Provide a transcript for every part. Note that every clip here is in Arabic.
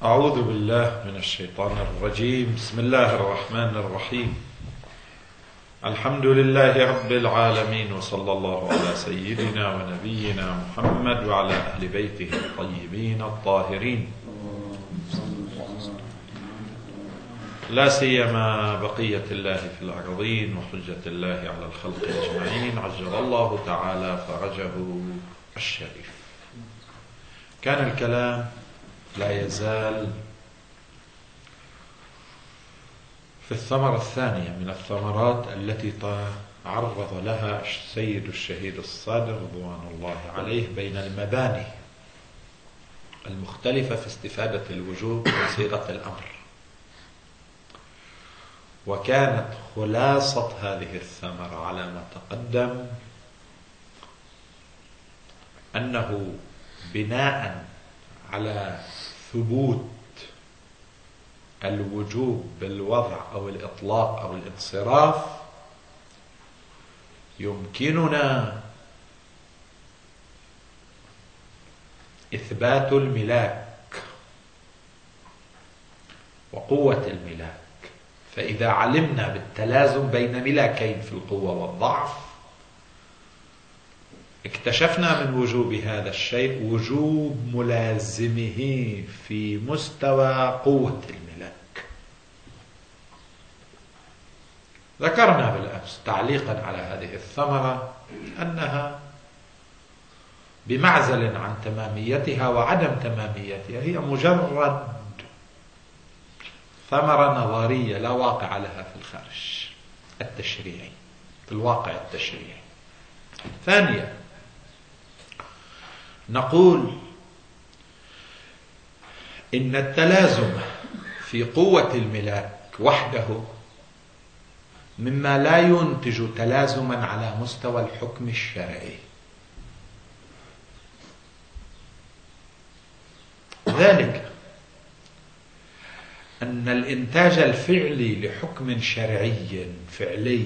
أعوذ بالله من الشيطان الرجيم. بسم الله الرحمن الرحيم. الحمد لله رب العالمين، وصلى الله على سيدنا ونبينا محمد وعلى أهل بيته الطيبين الطاهرين، لا سيما بقية الله في الأرضين وحجة الله على الخلق أجمعين، عجل الله تعالى فرجه الشريف. كان الكلام لا يزال في الثمرة الثانية من الثمرات التي تعرض لها السيد الشهيد الصادق رضوان الله عليه بين المباني المختلفة في استفادة الوجوب وصيغة الأمر. وكانت خلاصة هذه الثمرة على ما تقدم أنه بناء على ثبوت الوجوب بالوضع أو الإطلاق أو الانصراف يمكننا إثبات الملاك وقوة الملاك. فإذا علمنا بالتلازم بين ملاكين في القوة والضعف، اكتشفنا من وجوب هذا الشيء وجوب ملازمه في مستوى قوة الملاك. ذكرنا بالأمس تعليقا على هذه الثمرة أنها بمعزل عن تماميتها وعدم تماميتها، هي مجرد ثمرة نظرية لا واقع لها في الخارج التشريعي، في الواقع التشريعي. ثانيا، نقول إن التلازم في قوة الملاك وحده مما لا ينتج تلازما على مستوى الحكم الشرعي. ذلك أن الإنتاج الفعلي لحكم شرعي فعلي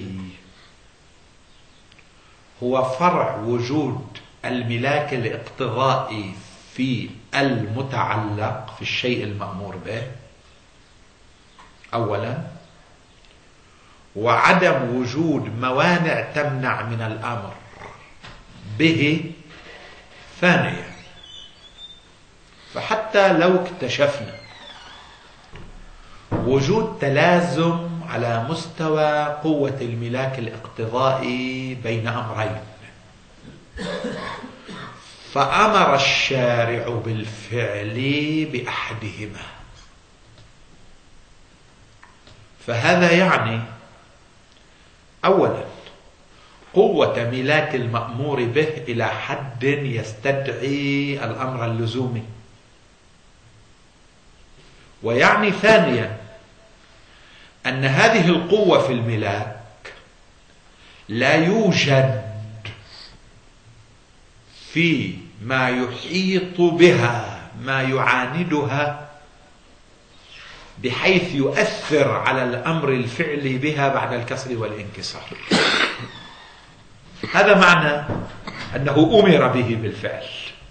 هو فرع وجود الملاك الاقتضائي في المتعلق في الشيء المأمور به أولا، وعدم وجود موانع تمنع من الأمر به ثانيا. فحتى لو اكتشفنا وجود تلازم على مستوى قوة الملاك الاقتضائي بين أمرين، فأمر الشارع بالفعل بأحدهما، فهذا يعني أولا قوة ملاك المأمور به إلى حد يستدعي الأمر اللزومي، ويعني ثانيا أن هذه القوة في الملاك لا يوجد في ما يحيط بها ما يعاندها بحيث يؤثر على الأمر الفعلي بها بعد الكسر والانكسار. هذا معنى أنه أمر به بالفعل.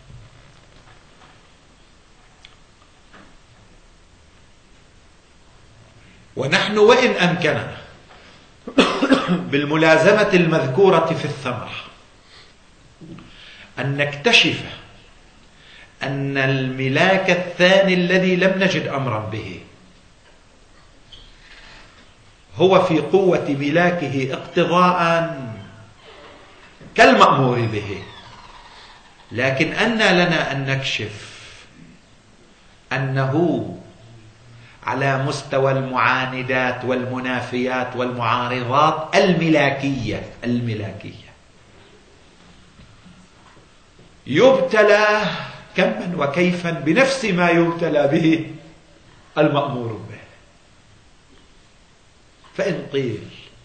ونحن وإن أمكننا بالملازمة المذكورة في الثمرة أن نكتشف أن الملاك الثاني الذي لم نجد أمرا به هو في قوة ملاكه اقتضاء كالمأمور به، لكن أن لنا أن نكشف أنه على مستوى المعاندات والمنافيات والمعارضات الملاكية يبتلى كما وكيفا بنفس ما يبتلى به المأمور به. فإن قيل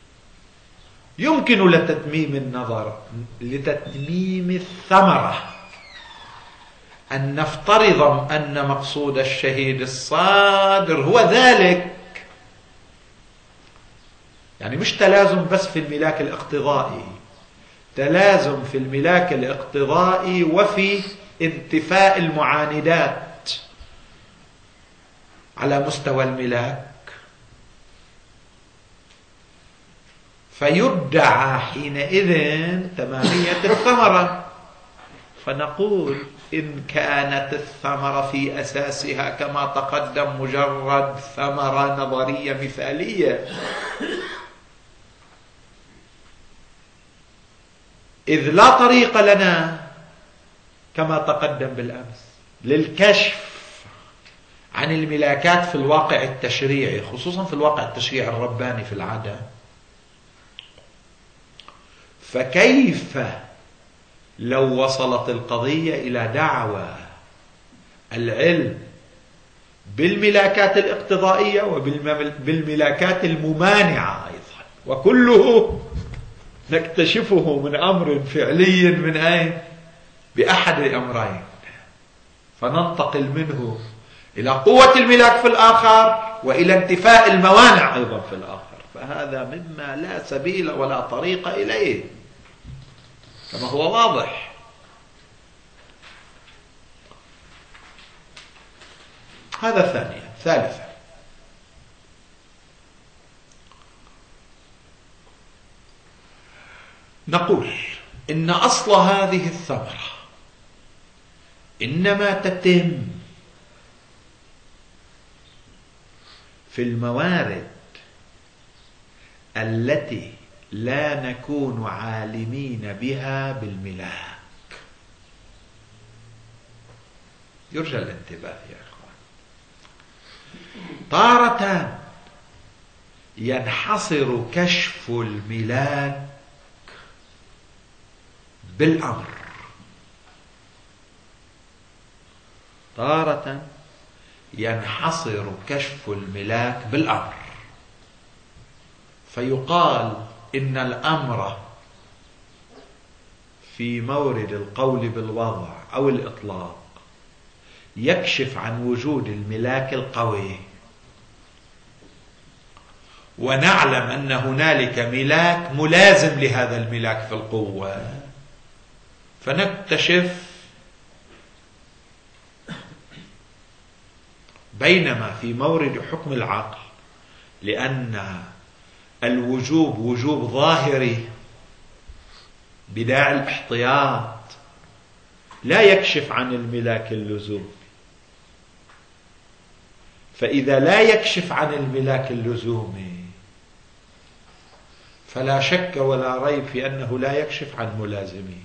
يمكن لتتميم النظر لتتميم الثمرة أن نفترض أن مقصود الشهيد الصادر هو ذلك، يعني مش تلازم بس في الملاك الاقتضائي، تلازم في الملاك الاقتضائي وفي انتفاء المعاندات على مستوى الملاك، فيدعى حينئذ تمامية الثمرة. فنقول إن كانت الثمرة في أساسها كما تقدم مجرد ثمرة نظرية مثالية، إذ لا طريق لنا كما تقدم بالأمس للكشف عن الملاكات في الواقع التشريعي، خصوصا في الواقع التشريعي الرباني في العادة، فكيف لو وصلت القضية إلى دعوى العلم بالملاكات الاقتضائية وبالملاكات الممانعة أيضا، وكله نكتشفه من أمر فعلي من أين؟ بأحد الأمرين، فننتقل منه إلى قوة الملاك في الآخر وإلى انتفاء الموانع أيضا في الآخر. فهذا مما لا سبيل ولا طريق إليه كما هو واضح. هذا ثانيا. ثالثا، نقول إن أصل هذه الثمرة إنما تتم في الموارد التي لا نكون عالمين بها بالملاك. يرجى الانتباه يا إخوان. تارة ينحصر كشف الملاك بالأمر، تارة ينحصر كشف الملاك بالأمر، فيقال إن الأمر في مورد القول بالوضع أو الإطلاق يكشف عن وجود الملاك القوي، ونعلم أن هنالك ملاك ملازم لهذا الملاك في القوة، فنكتشف. بينما في مورد حكم العقل، لأن الوجوب وجوب ظاهري بداعي الاحتياط، لا يكشف عن الملاك اللزومي، فإذا لا يكشف عن الملاك اللزومي فلا شك ولا ريب في أنه لا يكشف عن ملازمه.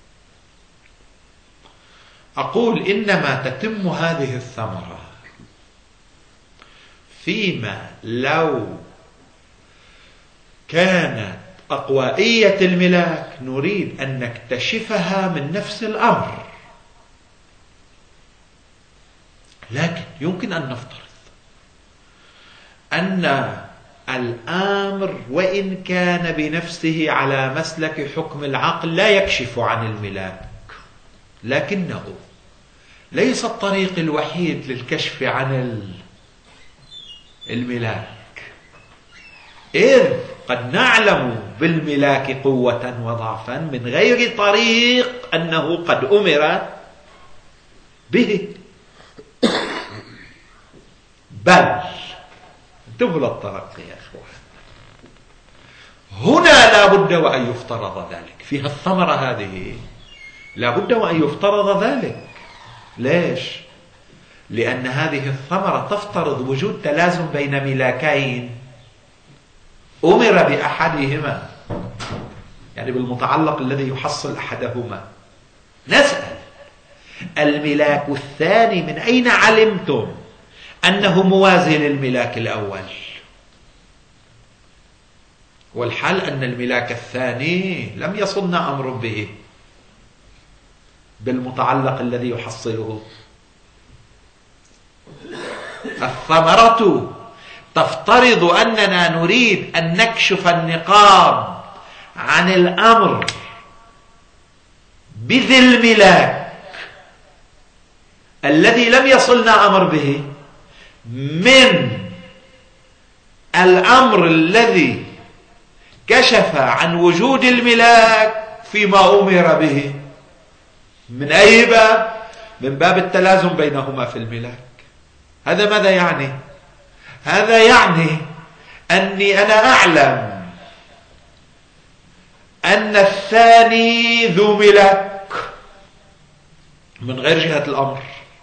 أقول إنما تتم هذه الثمرة فيما لو كانت أقوائية الملاك نريد أن نكتشفها من نفس الأمر، لكن يمكن أن نفترض أن الأمر وإن كان بنفسه على مسلك حكم العقل لا يكشف عن الملاك، لكنه ليس الطريق الوحيد للكشف عن الملاك، إذ قد نعلم بالملاك قوة وضعفا من غير طريق أنه قد أمر به. بل انتبهوا للطرق يا أخوان، هنا لا بد وأن يفترض ذلك، فيها الثمرة هذه لا بد وأن يفترض ذلك. ليش؟ لأن هذه الثمرة تفترض وجود تلازم بين ملاكين أمر بأحدهما، يعني بالمتعلق الذي يحصل أحدهما. نسأل الملاك الثاني من أين علمتم أنه موازي للملاك الأول؟ والحال أن الملاك الثاني لم يصلنا أمر به بالمتعلق الذي يحصله. الثمرة تفترض أننا نريد أن نكشف النقاب عن الأمر بذي الملاك الذي لم يصلنا أمر به من الأمر الذي كشف عن وجود الملاك فيما أمر به. من أي باب؟ من باب التلازم بينهما في الملاك. هذا ماذا يعني؟ هذا يعني أني أنا أعلم أن الثاني ذو ملاك من غير جهة الأمر،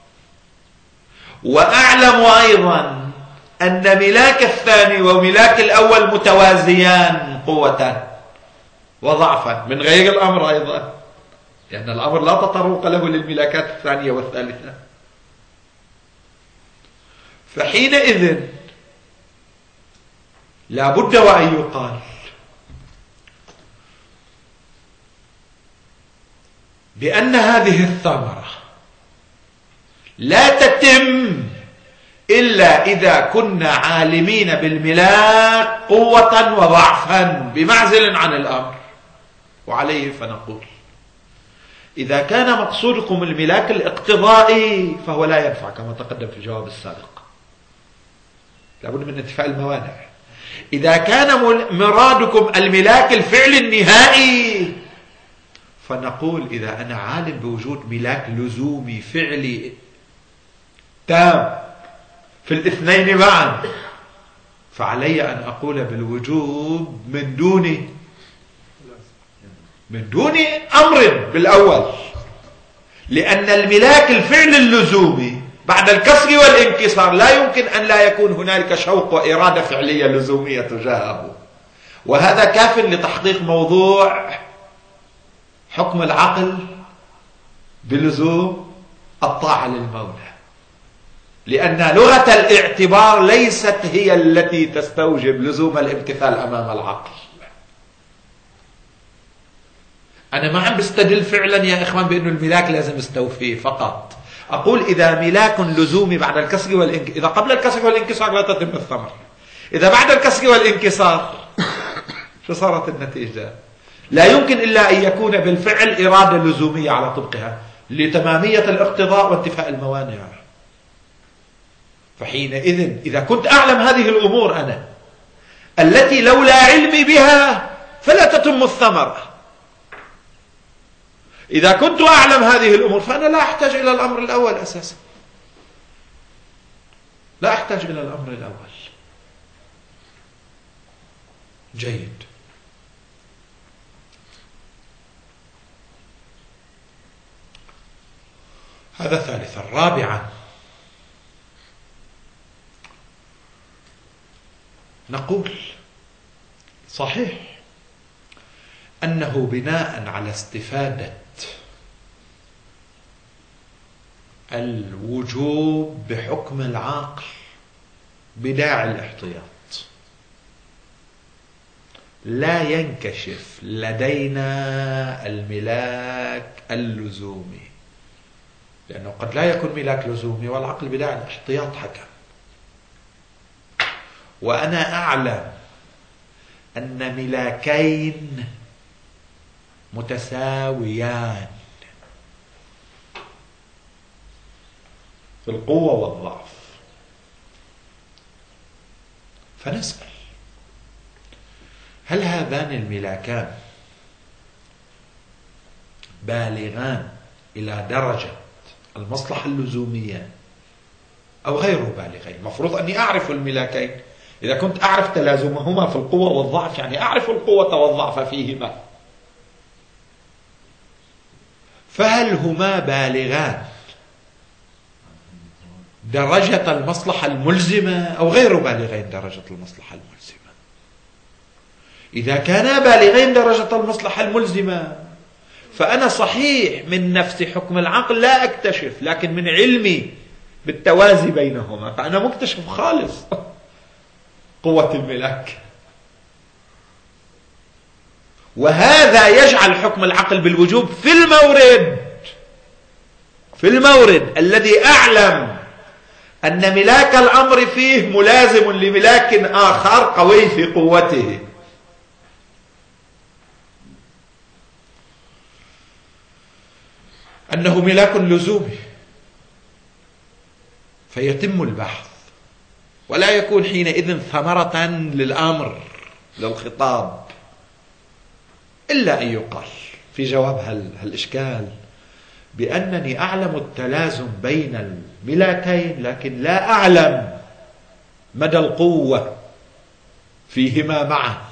وأعلم أيضا أن ملاك الثاني وملاك الأول متوازيان قوة وضعفا من غير الأمر أيضا، لأن الأمر لا تطرق له للملاكات الثانية والثالثة. فحينئذ لا بد وأن يقال بأن هذه الثمرة لا تتم إلا إذا كنا عالمين بالملاك قوة وضعفا بمعزل عن الأمر. وعليه فنقول إذا كان مقصودكم الملاك الاقتضائي فهو لا ينفع كما تقدم في الجواب السابق، لابد من انتفاء الموانع. إذا كان مرادكم الملاك الفعل النهائي فنقول إذا أنا عالم بوجود ملاك لزومي فعلي تام في الاثنين معا فعلي أن أقول بالوجوب من دون أمر بالأول، لأن الملاك الفعل اللزومي بعد الكسر والانكسار لا يمكن أن لا يكون هنالك شوق وإرادة فعلية لزومية تجاهه، وهذا كاف لتحقيق موضوع حكم العقل بلزوم الطاعة للمولى، لأن لغة الاعتبار ليست هي التي تستوجب لزوم الامتثال أمام العقل. أنا ما عم بستدل فعلا يا إخوان بأنه الملاك لازم استوفيه فقط، أقول إذا ملاك لزومي بعد الكسر والانكسار، إذا قبل الكسر والانكسار لا تتم الثمرة، إذا بعد الكسر والانكسار شو صارت النتيجة؟ لا يمكن إلا أن يكون بالفعل إرادة لزومية على طبقها لتمامية الاقتضاء وانتفاء الموانع. فحينئذ إذا كنت أعلم هذه الأمور أنا التي لولا علمي بها فلا تتم الثمرة، إذا كنت أعلم هذه الأمور فأنا لا أحتاج إلى الأمر الأول أساسا، لا أحتاج إلى الأمر الأول. جيد. هذا ثالثا. رابعا نقول صحيح أنه بناء على استفادة الوجوب بحكم العقل بداعي الاحتياط لا ينكشف لدينا الملاك اللزومي، لأنه قد لا يكون ملاك لزومي والعقل بداعي الاحتياط حكم، وأنا أعلم أن ملاكين متساويان في القوة والضعف، فنسأل هل هذان الملاكان بالغان إلى درجة المصلحة اللزومية أو غير بالغين؟ المفروض أني أعرف الملاكين، إذا كنت أعرف تلازمهما في القوة والضعف يعني أعرف القوة والضعف فيهما، فهل هما بالغان درجة المصلحة الملزمة أو غير بالغين درجة المصلحة الملزمة؟ إذا كانا بالغين درجة المصلحة الملزمة فأنا صحيح من نفس حكم العقل لا أكتشف، لكن من علمي بالتوازي بينهما فأنا مكتشف خالص قوة الملاك، وهذا يجعل حكم العقل بالوجوب في المورد الذي أعلم أن ملاك الأمر فيه ملازم لملاك آخر قوي في قوته. أنه ملاك لزومي فيتم البحث ولا يكون حينئذ ثمرة للأمر للخطاب، إلا أن يقال في جواب هالإشكال بأنني أعلم التلازم بين ملاكين لكن لا أعلم مدى القوة فيهما معا،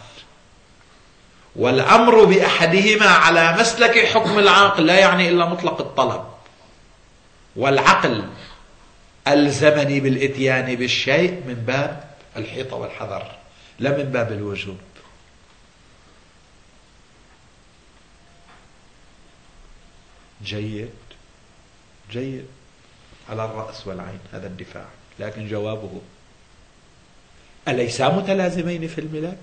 والأمر بأحدهما على مسلك حكم العاقل لا يعني إلا مطلق الطلب، والعقل ألزمني بالإتيان بالشيء من باب الحيطة والحذر لا من باب الوجوب. جيد جيد، على الرأس والعين هذا الدفاع، لكن جوابه: أليسا متلازمين في الملاك؟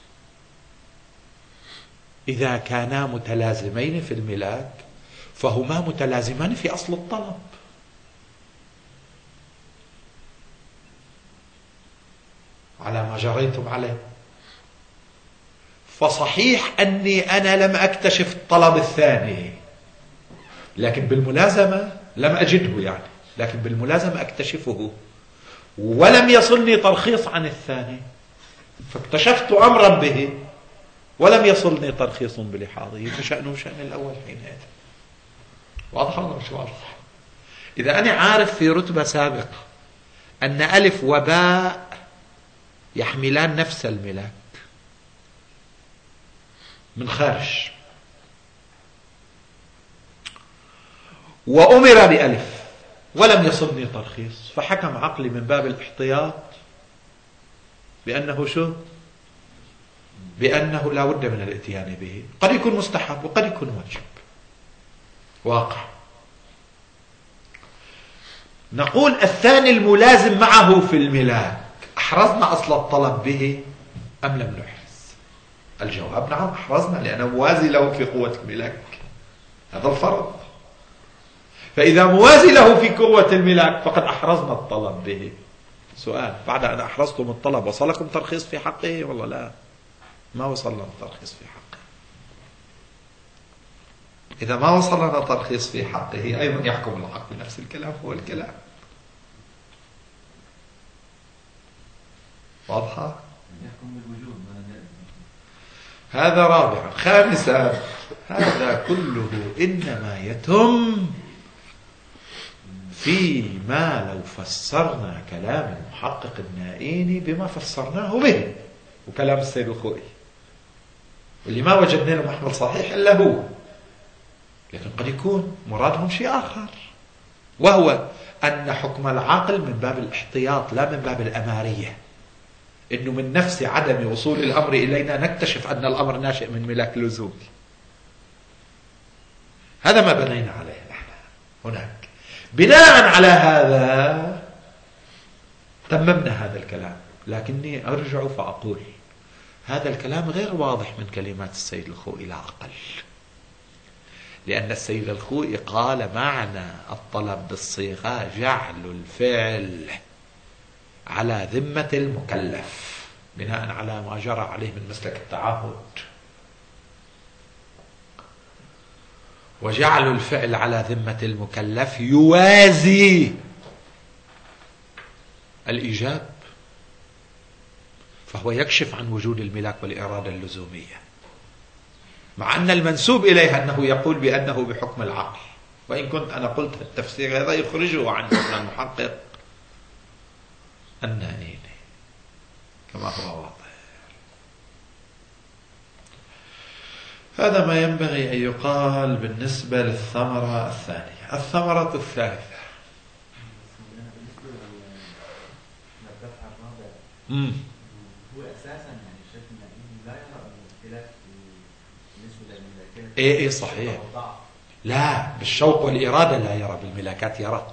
إذا كانا متلازمين في الملاك فهما متلازمان في أصل الطلب. على ما جريتم عليه. فصحيح أني أنا لم أكتشف الطلب الثاني، لكن بالملازمة لم أجده يعني، لكن بالملازمة أكتشفه، ولم يصلني ترخيص عن الثاني، فاكتشفت أمرا به ولم يصلني ترخيص بلحاظه، فشأنه شأن الأول حينئذ. واضح ولا مش واضح؟ إذا أنا عارف في رتبة سابقة أن ألف وباء يحملان نفس الملاك من خارج، وأمر بألف ولم يصلني ترخيص، فحكم عقلي من باب الاحتياط بأنه شو؟ بأنه لا بد من الاتيان به، قد يكون مستحب وقد يكون واجب واقع. نقول الثاني الملازم معه في الملاك، أحرزنا أصل الطلب به أم لم نحرز؟ الجواب نعم أحرزنا، لأنه موازي له في قوة الملاك، هذا الفرض. فإذا موازي له في قوة الملاك فقد أحرزنا الطلب به. سؤال: بعد أن أحرزتم الطلب وصلكم ترخيص في حقه والله لا؟ ما وصلنا الترخيص في حقه. إذا ما وصلنا ترخيص في حقه أيضا يحكم العقل بنفس الكلام، هو الكلام. واضحة؟ يحكم بالوجود. هذا رابعا. خامسا: هذا كله إنما يتم فيما لو فسرنا كلام المحقق النائيني بما فسرناه به، وكلام السيد الخوئي واللي ما وجدنا له محمل صحيح إلا هو، لكن قد يكون مرادهم شيء آخر، وهو أن حكم العقل من باب الاحتياط لا من باب الأمارية، إنه من نفس عدم وصول الأمر إلينا نكتشف أن الأمر ناشئ من ملاك لزومي. هذا ما بنينا عليه نحن هناك. بناء على هذا تممنا هذا الكلام، لكني أرجع فأقول هذا الكلام غير واضح من كلمات السيد الخوئي لا أقل، لأن السيد الخوئي قال معنى الطلب بالصيغة جعل الفعل على ذمة المكلف بناء على ما جرى عليه من مسلك التعهد، وجعل الفعل على ذمة المكلف يوازي الإيجاب، فهو يكشف عن وجود الملاك والإرادة اللزومية، مع أن المنسوب إليه أنه يقول بأنه بحكم العقل، وإن كنت أنا قلت التفسير هذا يخرجه عن المحقق النائيني كما هو واضح. هذا ما ينبغي أن يقال بالنسبة للثمرة الثانية. الثمرة الثالثة هو أساسا يعني الشيخ النائيني لا يرى الاختلاف بالنسبة للملاكات. إيه صحيح، لا بالشوق والإرادة لا يرى، بالملاكات يرى.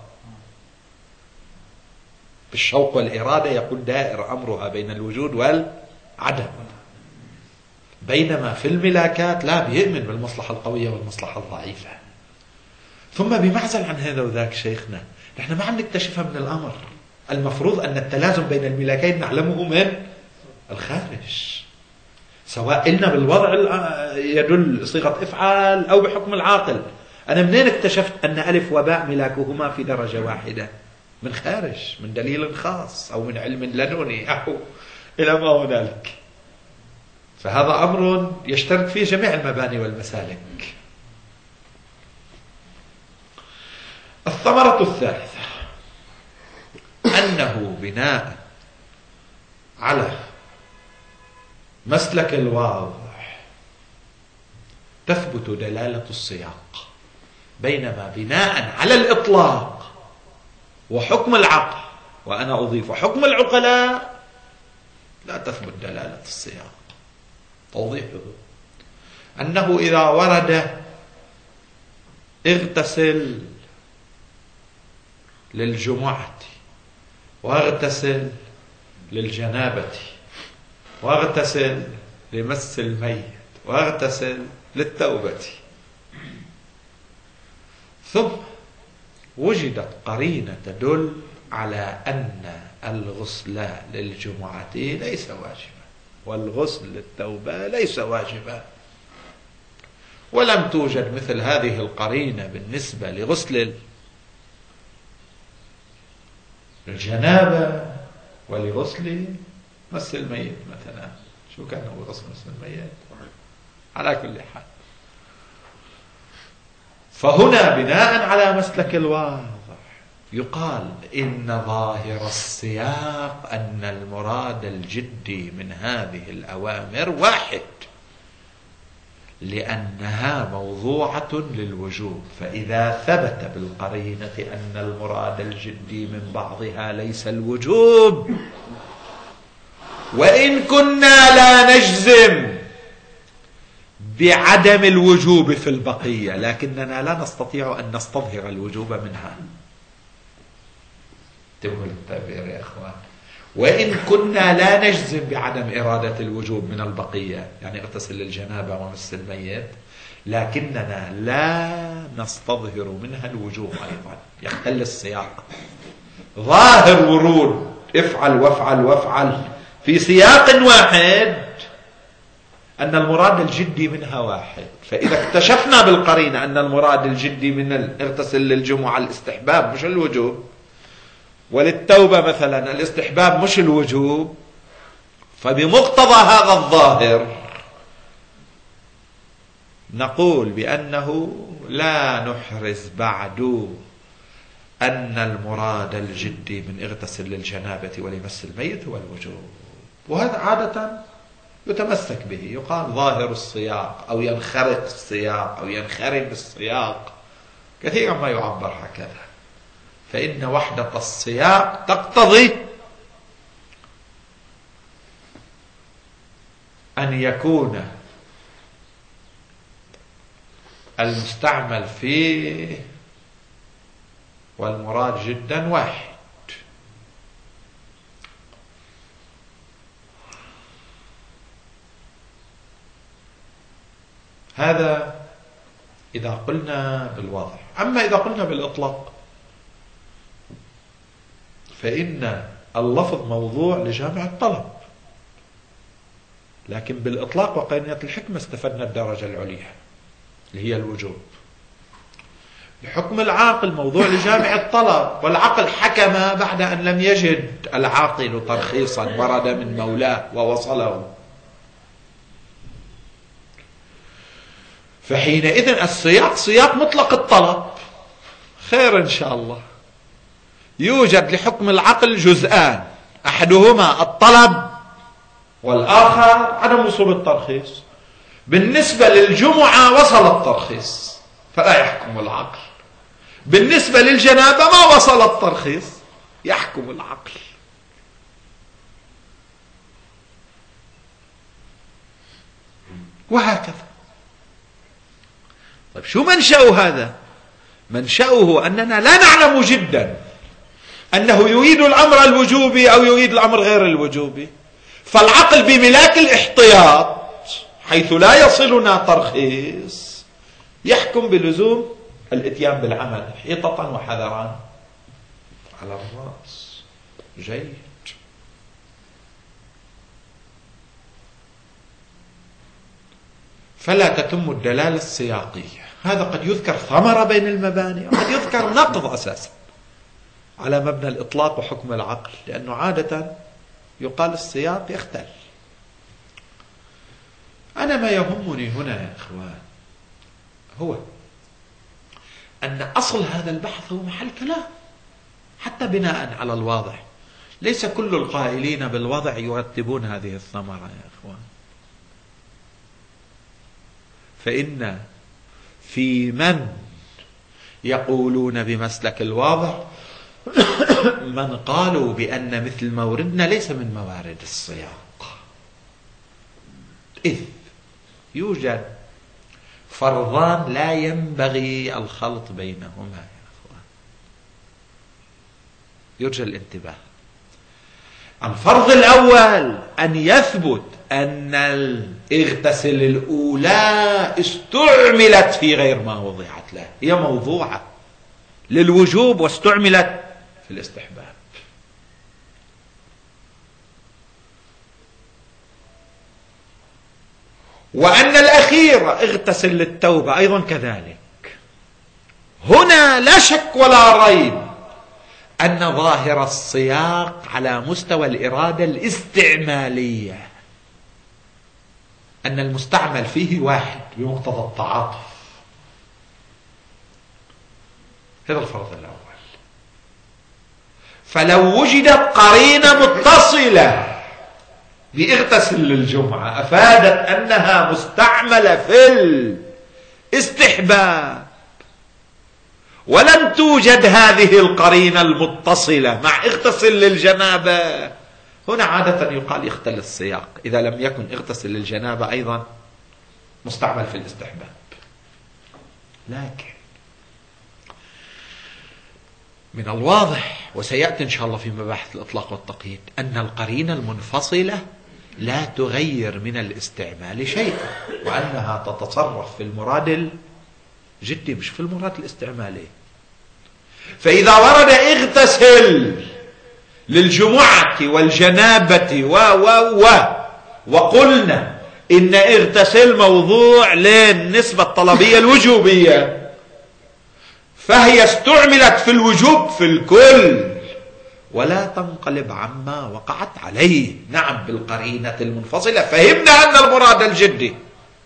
بالشوق والإرادة يقول دائر أمرها بين الوجود والعدم، بينما في الملاكات لا، بيؤمن بالمصلحة القوية والمصلحة الضعيفة. ثم بمعزل عن هذا وذاك شيخنا، نحن ما عم نكتشفها من الأمر، المفروض أن التلازم بين الملاكين نعلمه من الخارج، سواء قلنا بالوضع يدل صيغة افعال أو بحكم العاقل. أنا منين اكتشفت أن ألف وباء ملاكهما في درجة واحدة؟ من خارج، من دليل خاص أو من علم لدني أو إلى ما هنالك. فهذا أمر يشترك فيه جميع المباني والمسالك. الثمرة الثالثة أنه بناء على مسلك الواضح تثبت دلالة السياق، بينما بناء على الإطلاق وحكم العقل، وأنا أضيف حكم العقلاء، لا تثبت دلالة السياق. توضيحه أنه إذا ورد اغتسل للجمعة واغتسل للجنابة واغتسل لمس الميت واغتسل للتوبة، ثم وجدت قرينة تدل على أن الغسل للجمعة ليس واجبا والغسل للتوبة ليس واجبا، ولم توجد مثل هذه القرينة بالنسبة لغسل الجنابة ولغسل مس الميت مثلا. شو كان هو غسل مس الميت؟ على كل حال، فهنا بناء على مسلك الواضح يقال إن ظاهر السياق أن المراد الجدي من هذه الأوامر واحد، لأنها موضوعة للوجوب، فإذا ثبت بالقرينة أن المراد الجدي من بعضها ليس الوجوب، وإن كنا لا نجزم بعدم الوجوب في البقية، لكننا لا نستطيع أن نستظهر الوجوب منها. انتبهوا للتعبير يا أخوان. وإن كنا لا نجزم بعدم إرادة الوجوب من البقية، يعني اغتسل للجنابة ومس الميت، لكننا لا نستظهر منها الوجوب أيضا، يختل السياق. ظاهر ورود افعل وافعل وافعل في سياق واحد أن المراد الجدي منها واحد، فإذا اكتشفنا بالقرينة أن المراد الجدي من اغتسل للجمعة الاستحباب مش الوجوب، وللتوبة مثلا الاستحباب مش الوجوب، فبمقتضى هذا الظاهر نقول بأنه لا نحرز بعد أن المراد الجدي من اغتسل للجنابة ولمس الميت هو الوجوب. وهذا عادة يتمسك به، يقال ظاهر السياق أو ينخرط السياق أو ينخرم السياق، كثيرا ما يعبر هكذا. فإن وحدة السياق تقتضي أن يكون المستعمل فيه والمراد جدا واحد. هذا إذا قلنا بالواضح. أما إذا قلنا بالإطلاق فإن اللفظ موضوع لجامع الطلب، لكن بالإطلاق وقرينة الحكمة استفدنا الدرجة العليا اللي هي الوجوب. الحكم العاقل موضوع لجامع الطلب، والعقل حكم بعد أن لم يجد العاقل ترخيصا ورد من مولاه ووصله، فحينئذ السياق سياق مطلق الطلب. خير إن شاء الله. يوجد لحكم العقل جزءان، أحدهما الطلب والآخر عدم وصول الترخيص. بالنسبة للجمعة وصل الترخيص فلا يحكم العقل، بالنسبة للجنابة ما وصل الترخيص يحكم العقل. وهكذا. طيب شو منشأ هذا؟ منشأه أننا لا نعلم جدا أنه يريد الأمر الوجوبي أو يريد الأمر غير الوجوبي، فالعقل بملاك الاحتياط حيث لا يصلنا ترخيص يحكم بلزوم الاتيان بالعمل حيطة وحذران. على الرأس. جيد. فلا تتم الدلالة السياقية. هذا قد يذكر ثمرة بين المباني وقد يذكر نقض أساسا على مبنى الإطلاق وحكم العقل، لأنه عادة يقال السياق يختل. أنا ما يهمني هنا يا إخوان هو أن أصل هذا البحث هو محل كلام، حتى بناء على الواضح ليس كل القائلين بالوضع يرتبون هذه الثمرة يا أخوان. فإن في من يقولون بمسلك الواضع من قالوا بأن مثل موردنا ليس من موارد السياق، إذ يوجد فرضان لا ينبغي الخلط بينهما يا أخوان، يرجى الانتباه. الفرض الأول أن يثبت أن اغتسل الأولى استعملت في غير ما وضعت له، هي موضوعة للوجوب واستعملت في الاستحباب. وأن الأخير اغتسل للتوبة أيضا كذلك. هنا لا شك ولا ريب أن ظاهر السياق على مستوى الإرادة الاستعمالية، أن المستعمل فيه واحد بمقتضى التعاطف. هذا الفرض الأول. فلو وجدت قرينة متصلة باغتسل للجمعة أفادت أنها مستعملة في الاستحباب، ولم توجد هذه القرينة المتصلة مع اغتسل للجنابة، هنا عادة يقال يختل السياق إذا لم يكن اغتسل للجنابة أيضا مستعمل في الاستحباب. لكن من الواضح وسيأتي إن شاء الله في مباحث الإطلاق والتقييد أن القرينة المنفصلة لا تغير من الاستعمال شيئا، وأنها تتصرف في المراد الجدي مش في المراد الاستعمالي. فإذا ورد اغتسل للجمعة والجنابة وقلنا إن اغتسل موضوع للنسبة الطلبية الوجوبية، فهي استعملت في الوجوب في الكل ولا تنقلب عما وقعت عليه. نعم بالقرينة المنفصلة فهمنا أن المراد الجدي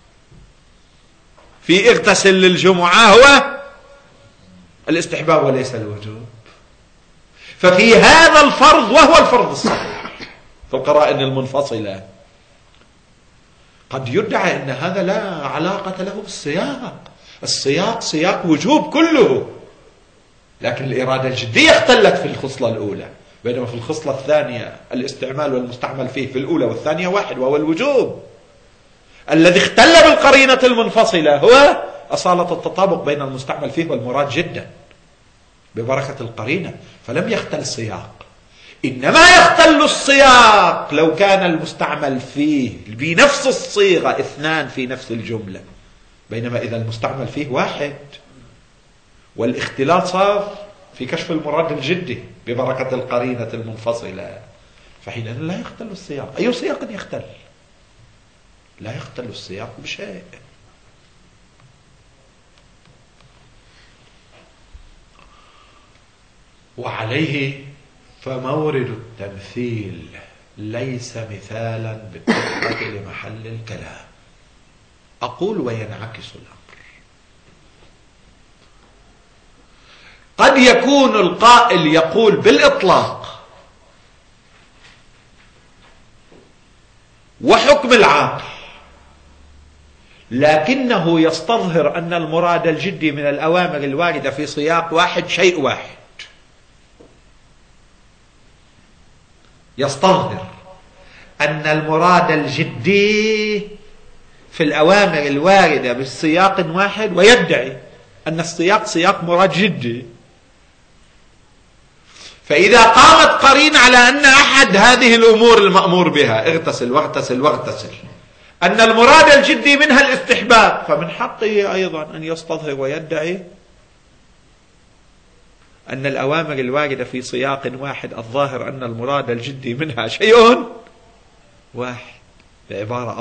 في اغتسل للجمعة هو الاستحباب وليس الوجوب. ففي هذا الفرض وهو الفرض الصحيح في القرائن المنفصلة قد يدعى أن هذا لا علاقة له بالسياق، السياق سياق وجوب كله، لكن الإرادة الجدية اختلت في الخصلة الأولى، بينما في الخصلة الثانية الاستعمال والمستعمل فيه في الأولى والثانية واحد وهو الوجوب. الذي اختل بالقرينة المنفصلة هو أصالة التطابق بين المستعمل فيه والمراد جدا ببركة القرينة، فلم يختل السياق. إنما يختل السياق لو كان المستعمل فيه بنفس الصيغة اثنان في نفس الجملة، بينما إذا المستعمل فيه واحد والاختلاط صار في كشف المراد الجدي ببركة القرينة المنفصلة، فحينئذ لا يختل السياق. أي سياق يختل؟ لا يختل السياق بشيء. وعليه فمورد التمثيل ليس مثالا بالدقة لمحل الكلام. أقول وينعكس الأمر. قد يكون القائل يقول بالإطلاق وحكم العاقل، لكنه يستظهر أن المراد الجدي من الأوامر الواردة في سياق واحد شيء واحد. يستظهر أن المراد الجدي في الأوامر الواردة بالسياق واحد، ويدعي أن السياق سياق مراد جدي. فإذا قامت قرينة على أن أحد هذه الأمور المأمور بها اغتسل واغتسل واغتسل أن المراد الجدي منها الاستحباب، فمن حقه أيضا أن يستظهر ويدعي أن الأوامر الواردة في سياق واحد الظاهر أن المراد الجدي منها شيء واحد. بعبارة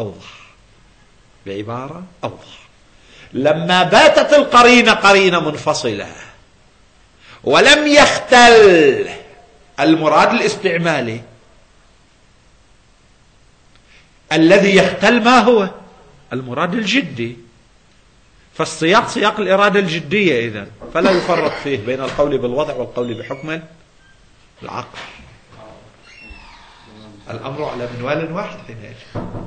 أوضح لما باتت القرينة قرينة منفصلة ولم يختل المراد الاستعمالي، الذي يختل ما هو المراد الجدي، فالسياق سياق الإرادة الجدية إذن، فلا يفرق فيه بين القول بالوضع والقول بحكم العقل. الأمر على منوال واحد حينئذ.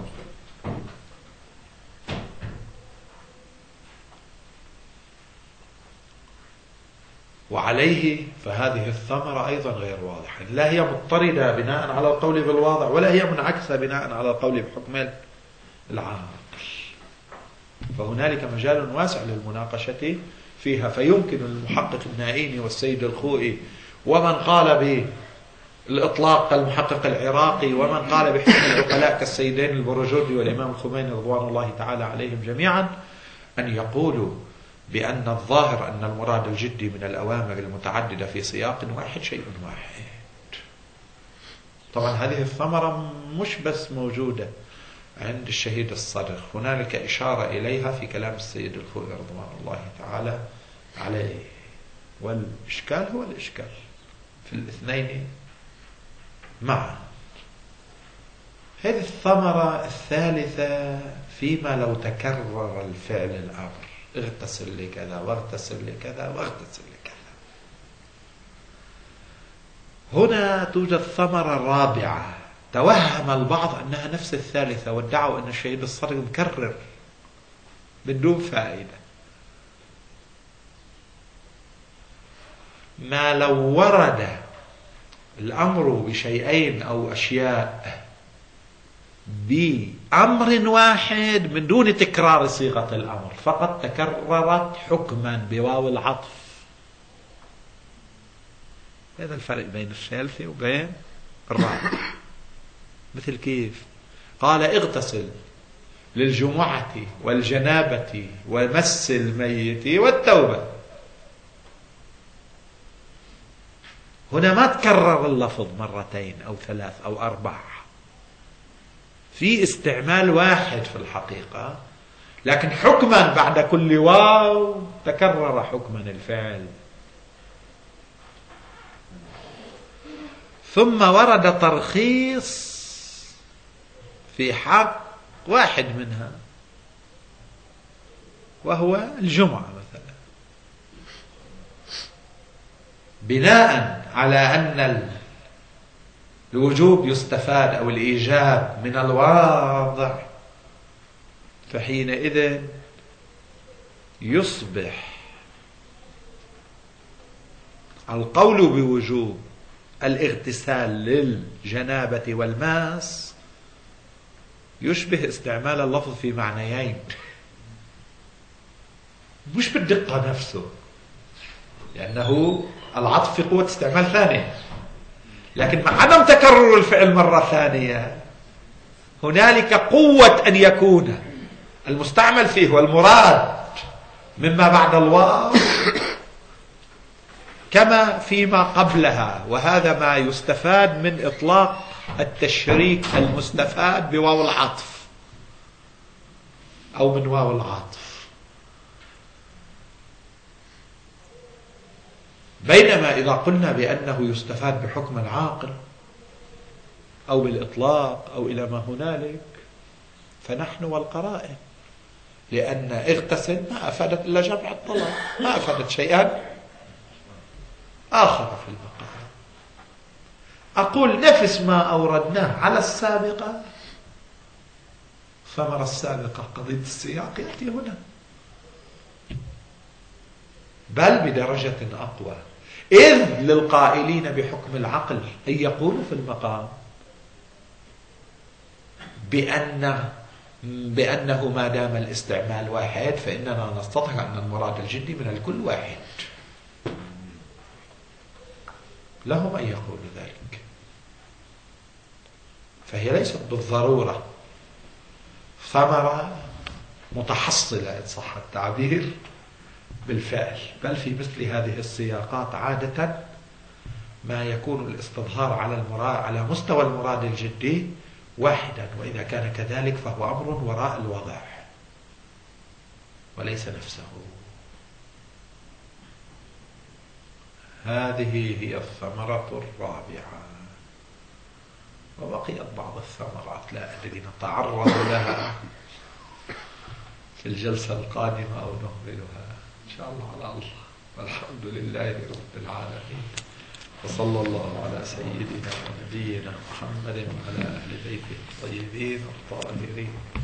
وعليه فهذه الثمرة أيضا غير واضحة، لا هي مضطردة بناء على القول بالواضع ولا هي منعكسة بناء على القول بحكم العاقل. فهنالك مجال واسع للمناقشة فيها. فيمكن المحقق النائيني والسيد الخوئي ومن قال بالإطلاق كالمحقق العراقي ومن قال بحكم العقلاء كالسيدين البروجردي والإمام الخميني رضوان الله تعالى عليهم جميعا أن يقولوا بأن الظاهر أن المراد الجدي من الأوامر المتعددة في سياق واحد شيء واحد. طبعا هذه الثمرة مش بس موجودة عند الشهيد الصدر، هنالك إشارة إليها في كلام السيد الخوئي رضوان الله تعالى عليه. والإشكال هو الإشكال في الاثنين معا. هذه الثمرة الثالثة فيما لو تكرر الفعل الأمر، اغتسل لكذا واغتسل لكذا واغتسل لكذا. هنا توجد ثمرة رابعة توهم البعض أنها نفس الثالثة وادعوا أن الشهيد الصدر مكرر بدون فائدة. ما لو ورد الأمر بشيئين أو أشياء بأمر واحد من دون تكرار صيغة الأمر، فقط تكررت حكما بواو العطف. هذا الفرق بين الثالثة وبين الرابعة. مثل كيف قال اغتسل للجمعة والجنابة ومس الميت والتوبة، هنا ما تكرر اللفظ مرتين أو ثلاث أو أربع، في استعمال واحد في الحقيقة، لكن حكما بعد كل واو تكرر حكما الفعل. ثم ورد ترخيص في حق واحد منها وهو الجمعة مثلا، بناء على أن الوجوب يستفاد أو الإيجاب من الواضع، فحينئذ يصبح القول بوجوب الاغتسال للجنابة والماس يشبه استعمال اللفظ في معنيين، مش بالدقة نفسه، لأنه العطف في قوة استعمال ثانية، لكن مع عدم تكرر الفعل مرة ثانية هنالك قوة أن يكون المستعمل فيه والمراد مما بعد الواو كما فيما قبلها. وهذا ما يستفاد من إطلاق التشريك المستفاد بواو العطف أو من واو العطف. بينما إذا قلنا بأنه يستفاد بحكم العاقل أو بالإطلاق أو إلى ما هنالك فنحن والقرائن، لأن اغتسل ما أفادت إلا جمع الطلب، ما أفادت شيئا آخر في المقام. أقول نفس ما أوردناه على السابقة، ثمرة السابقة قضية السياق يأتي هنا، بل بدرجة أقوى، إذ للقائلين بحكم العقل أن يقولوا في المقام بأنه ما دام الاستعمال واحد فإننا نستطيع أن المراد الجدي من الكل واحد. لهم أن يقولوا ذلك، فهي ليست بالضرورة ثمرة متحصلة إن صح التعبير بالفعل، بل في مثل هذه السياقات عادة ما يكون الاستظهار على مستوى المراد الجدي واحدا، وإذا كان كذلك فهو أمر وراء الوضع وليس نفسه. هذه هي الثمرة الرابعة. وبقيت بعض الثمرات لا أدري نتعرض لها في الجلسة القادمة أو نهملها إن شاء الله على الله. والحمد لله رب العالمين. وصلى الله على سيدنا ونبينا محمد وعلى أهل بيته الطيبين الطاهرين.